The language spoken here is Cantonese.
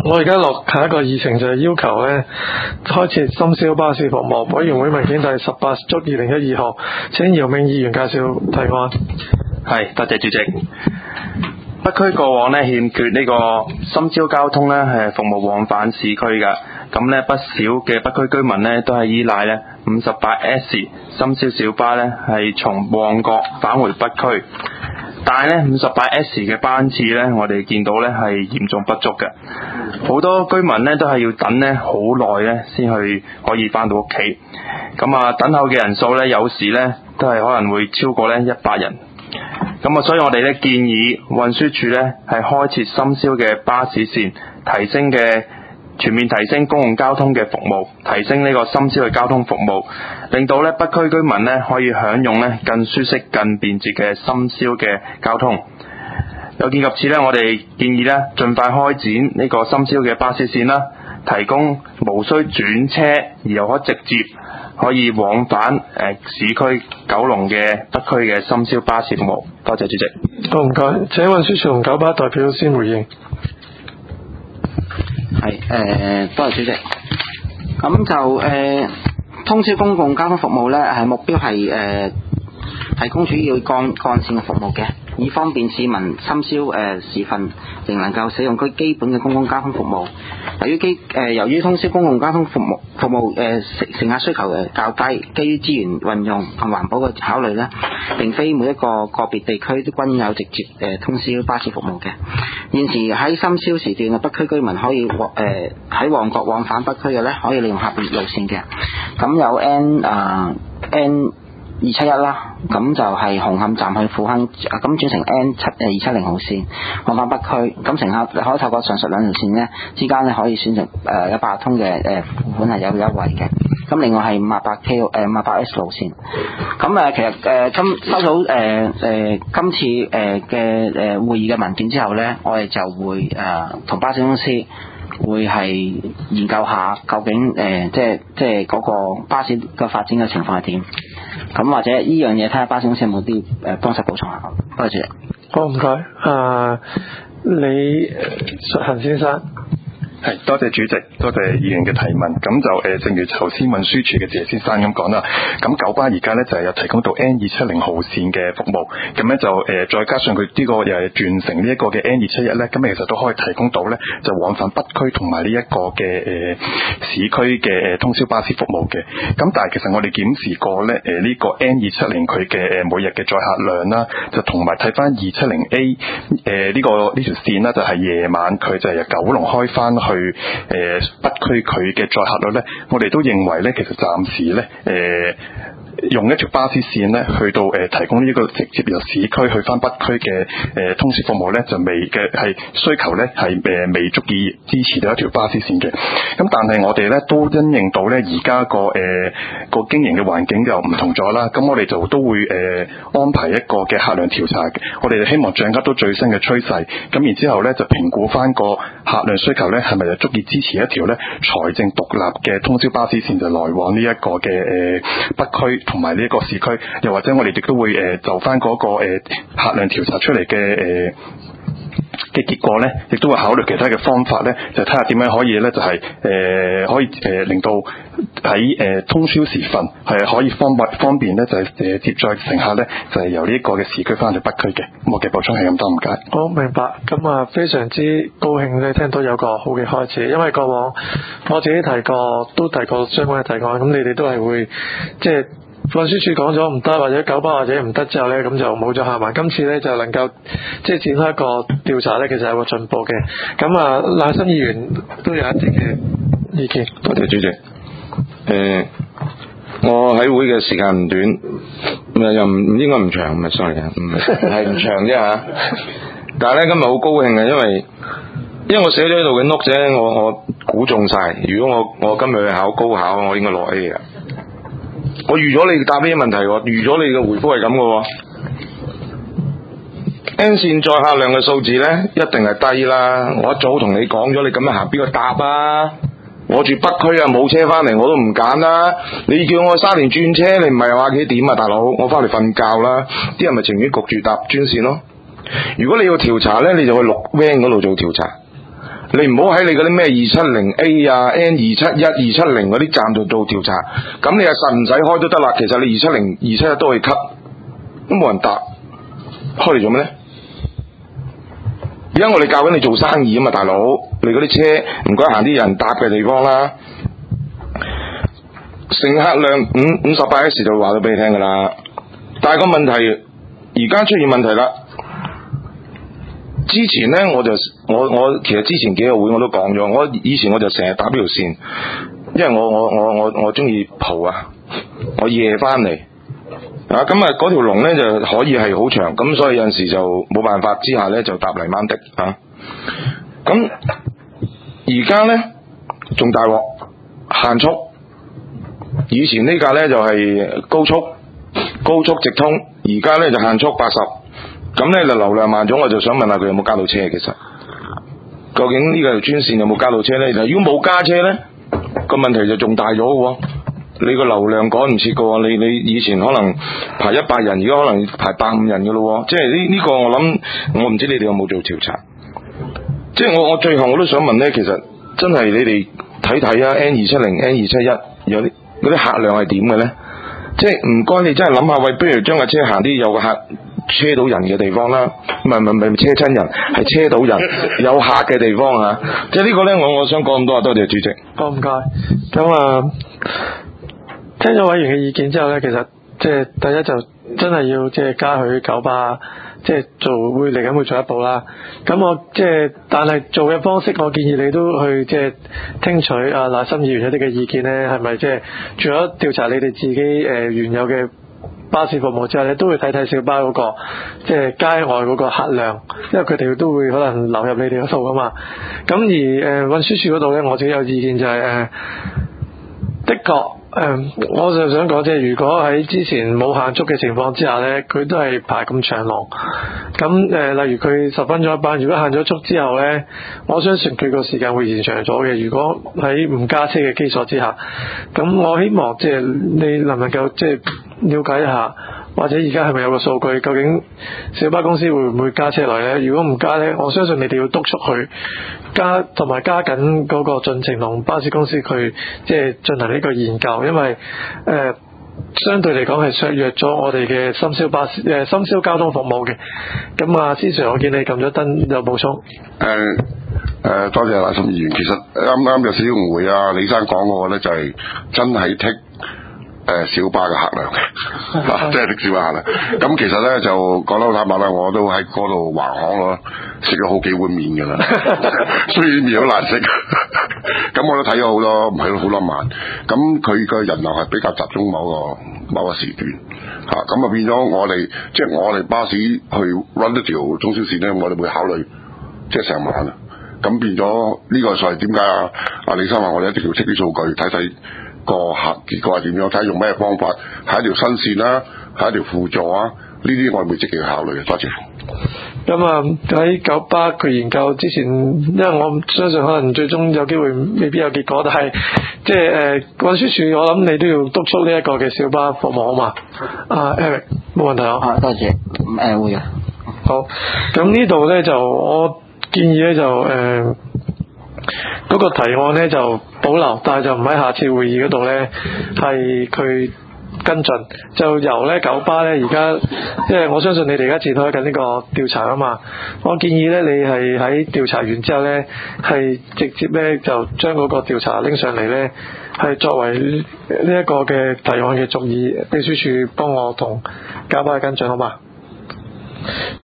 我而家落下一個議程就係要求咧開設深宵巴士服務。委員會文件第18/2012號，請姚明議員介紹提案。 係，多謝主席。北區過往咧欠缺呢個深宵交通咧係服務往返市區㗎，咁咧不少嘅北區居民咧都係依賴咧 58S 深宵小巴咧係從旺角返回北區，但係咧 58S 嘅班次咧我哋見到咧係嚴重不足嘅，好多居民咧都係要等咧好耐咧先去可以返到屋企，咁啊等候嘅人數咧有時咧都係可能會超過咧100人。咁啊，所以我哋咧建議運輸署咧係開設深宵嘅巴士線，全面提升公共交通嘅服務，提升呢個深宵嘅交通服務，令到咧北區居民咧可以享用咧更舒適、更便捷嘅深宵嘅交通。有見及此咧，我哋建議咧盡快開展呢個深宵嘅巴士線啦，提供無需轉車而又可直接可以往返市區九龍嘅北區嘅深宵巴士服務。多謝主席。 好，唔該，請運輸署同九巴代表先回應。 係多謝主席。咁就通宵公共交通服務咧，係目標係提供主要幹線嘅服務嘅，以方便市民深宵時分仍能夠使用基本嘅公共交通服務。由於通宵公共交通服務乘客需求較低，基於資源運用同環保嘅考慮呢，並非每一個別地區都均有直接通宵巴士服務嘅。現時喺深宵時段嘅北區居民可以喺旺角往返北區嘅呢，可以利用下邊路線嘅。咁有N271啦，咁就係紅磡站去富亨，咁轉成 N270號線往返北區。咁乘客可以透過上述兩條線呢之間呢，可以選擇180通嘅付款係有優惠嘅。咁另外係 58S 路線。咁其實收到今次嘅會議嘅文件之後呢，我哋就會同巴士公司會係研究下究竟即係嗰個巴士嘅發展嘅情況係點，咁或者呢樣嘢睇下巴士公司有冇啲幫手補充下。多謝。 好，唔該。李述恒先生。 係，多謝主席，多謝議員嘅提問。咁就正如頭先運輸署嘅謝先生咁講啦，咁九巴而家咧就係有提供到 N270號線嘅服務，咁咧就再加上佢呢個又係轉乘呢一個嘅 N271咧，咁其實都可以提供到咧就往返北區同埋呢一個嘅市區嘅通宵巴士服務嘅。咁但係其實我哋檢視過咧呢個 N270佢嘅每日嘅載客量啦，就同埋睇翻270A 呢條線啦，就係夜晚佢就係由九龍開翻去北區佢嘅載客率咧，我哋都認為咧，其實暫時咧用一條巴士線咧去到提供呢個直接由市區去翻北區嘅通宵服務咧，就係需求咧係未足以支持到一條巴士線嘅。咁但係我哋咧都因應到咧而家個經營嘅環境就唔同咗啦，咁我哋就都會安排一個嘅客量調查嘅。我哋希望掌握到最新嘅趨勢，咁然之後咧就評估翻個客量需求咧係咪就足以支持一條咧財政獨立嘅通宵巴士線，就來往呢一個嘅北區同埋呢一個市區，又或者我哋亦都會就翻嗰個客量調查出嚟嘅結果咧，亦都會考慮其他嘅方法咧，就睇下點樣可以咧，就係可以令到喺通宵時分係可以方便咧，就係接載乘客咧，就係由呢一個嘅市區翻去北區嘅。我嘅補充係咁多，唔該。 好，明白。咁啊，非常之高興咧，聽到有個好嘅開始，因為過往我自己都提過相關嘅提案，咁你哋都係會即係運輸署講咗唔得，或者九巴或者唔得之後咧，咁就冇咗下文。今次咧就能夠即係展開一個調查咧，其實有個進步嘅。咁啊，賴心議員都有一啲嘅意見。 多謝主席。我喺會嘅時間唔短，又唔應該唔長，唔係 sorry 係唔長啫嚇。但係咧今日好高興嘅，因為我寫咗喺度嘅 note 啫，我估中晒。如果我今日去考高考，我應該攞 A 嘅。我預咗你答呢啲問題喎，預咗你嘅回覆係咁嘅喎。N 線載客量嘅數字咧，一定係低啦。我一早同你講咗，你咁樣行邊個答啊？我住北區啊，冇車翻嚟我都唔揀啦。你叫我沙田轉車，你唔係話幾點啊，大佬？我翻嚟瞓覺啦。啲人咪情願焗住搭專線咯。如果你要調查咧，你就去綠 van 嗰度做調查。 你唔好喺你嗰啲咩270A 啊、N271、270嗰啲站度做調查，咁你又實唔使開都得啦。其實你270、271都可以 cut， 都冇人答，開嚟做咩咧？而家我哋教緊你做生意啊嘛，大佬，你嗰啲車唔該行啲人搭嘅地方啦。乘客量58S就話咗俾你聽噶啦，但係個問題而家出現問題啦。之前呢，我其實之前幾個會我都講咗，我以前我就成日搭呢條線，因為我中意蒲啊，我夜翻嚟啊，咁啊嗰條龍呢就可以係好長，咁所以有陣時就冇辦法之下呢，就搭泥鯭的啊。咁而家呢，仲大鑊，限速，以前呢架呢就係高速直通，而家呢就限速80。咁咧就流量慢咗，我就想問下佢有冇加到車。其實究竟呢個條專線有冇加到車咧？如果冇加車咧，個問題就仲大咗嘅。你個流量趕唔切嘅，你以前可能排100人，而家可能排150人嘅咯。即係呢個我諗，我唔知你哋有冇做調查。即係我最後我都想問咧，其實真係你哋睇睇啊 N270、N271 有啲嗰啲客量係點嘅咧？即係唔該你真係諗下，喂，不如將架車行啲有個客車到人嘅地方啦，唔係車親人，係車到人有客嘅地方啊！即係呢個呢，我想講咁多，多謝主席。 好，唔該。咁啊，聽咗委員嘅意見之後呢，其實即係第一就真係要即係加許九巴即係會嚟緊會做一步啦。咁我即係但係做嘅方式，我建議你都去即係聽取賴心議員一啲嘅意見呢，係咪即係除咗調查你哋自己原有嘅巴士服務之後咧，都會睇睇小巴嗰個即係街外嗰個客量，因為佢哋都會可能流入你哋嗰度噶嘛。咁而運輸署嗰度咧，我自己有意見就係的確我就想講即係如果喺之前冇限速嘅情況之下咧，佢都係排咁長龍。咁例如佢10分鐘一班，如果限咗速之後咧，我相信佢個時間會延長咗嘅。如果喺唔加車嘅基礎之下，咁我希望即係你能唔能夠即係了解一下，或者而家係咪有個數據，究竟小巴公司會唔會加車來呢？如果唔加呢，我相信你哋要督促佢加，同埋加緊嗰個進程同巴士公司佢即係進行呢個研究，因為相對嚟講係削弱咗我哋嘅深宵巴士深宵交通服務嘅。咁啊，司 Sir， 我見你撳咗燈有補充。 多謝賴心議員。其實啱有少少誤會啊，李生講嗰個呢就係真係剔小巴嘅客量嘅，即係的小巴客量。咁其實咧就講得坦白啦，我都喺嗰度橫巷咯，食咗好幾碗麵㗎啦，雖然麵好難食。咁我都睇咗好多，唔係好多晚。咁佢個人流係比較集中某個時段嚇，咁啊變咗我哋即係我哋巴士去 run 一條中小線咧，我哋會考慮即係成晚啊。咁變咗呢個就係點解啊？阿李生話我哋一定要測啲數據睇睇。個客結果係點樣？睇用咩方法？係一條新線啦，係一條輔助啊？呢啲我係會積極考慮嘅。多謝。 咁啊喺九巴佢研究之前，因為我相信可能最終有機會未必有結果，但係即係運輸署，我諗你都要督促呢一個嘅小巴服務啊嘛。Eric 冇問題啊。 多謝。會嘅。 好，咁呢度咧就我建議咧就嗰個提案咧就保留，但係就唔喺下次會議嗰度咧係佢跟進，就由咧九巴咧而家，因為我相信你哋而家展開緊呢個調查啊嘛，我建議咧你係喺調查完之後咧係直接咧就將嗰個調查拎上嚟咧係作為呢一個嘅提案嘅續議，秘書處幫我同九巴跟進好嘛？